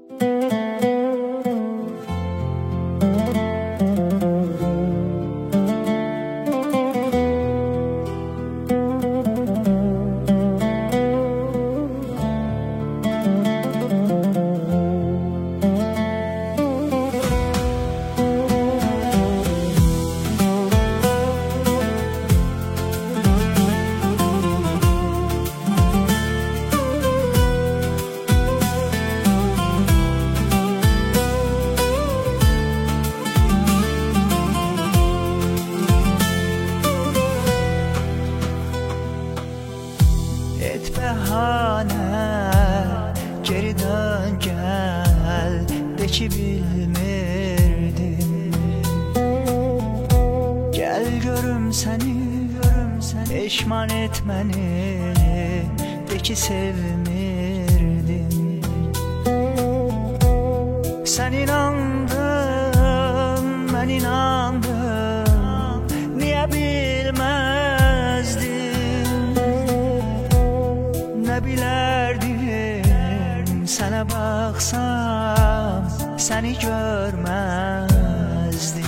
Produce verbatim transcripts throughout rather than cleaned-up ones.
Et behane, geri dön gel, de ki bilmirdim. Gel görüm seni, görüm seni, peşman etmeni, de ki sevmirdim. Sen inandın, ben inandım, niye bilmezdim? Ne bilerdim, sana baksam seni görmezdim.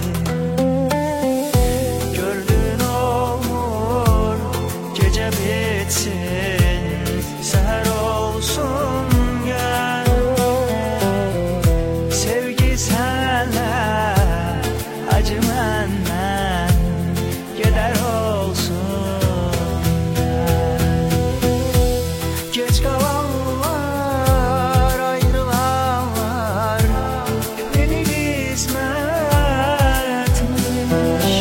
Gördün olur, gece bitsin, seher olsun gel. Sevgi senle, acı menden, gider olsun. Geç kalan var, ayrılan var, beni kısmetmiş.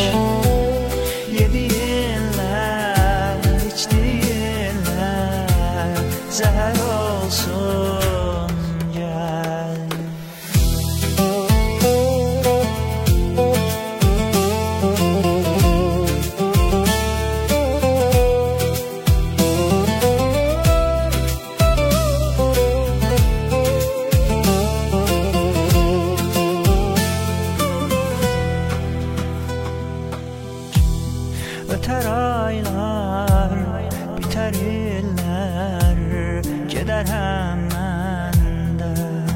Yediğinle, içtiğinle, zehir olsun gel. Öter aylar, biter iller, gider hemen de.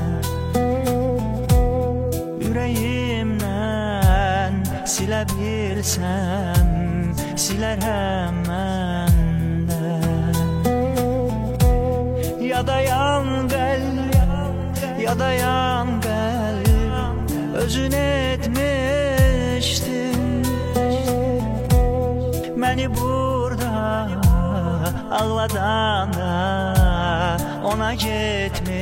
Yüreğimden silebilsem, siler hemen de. Ya da yan gel, ya da yan gel, özün etmiştin. Beni burada ağladan da ona gitmiş.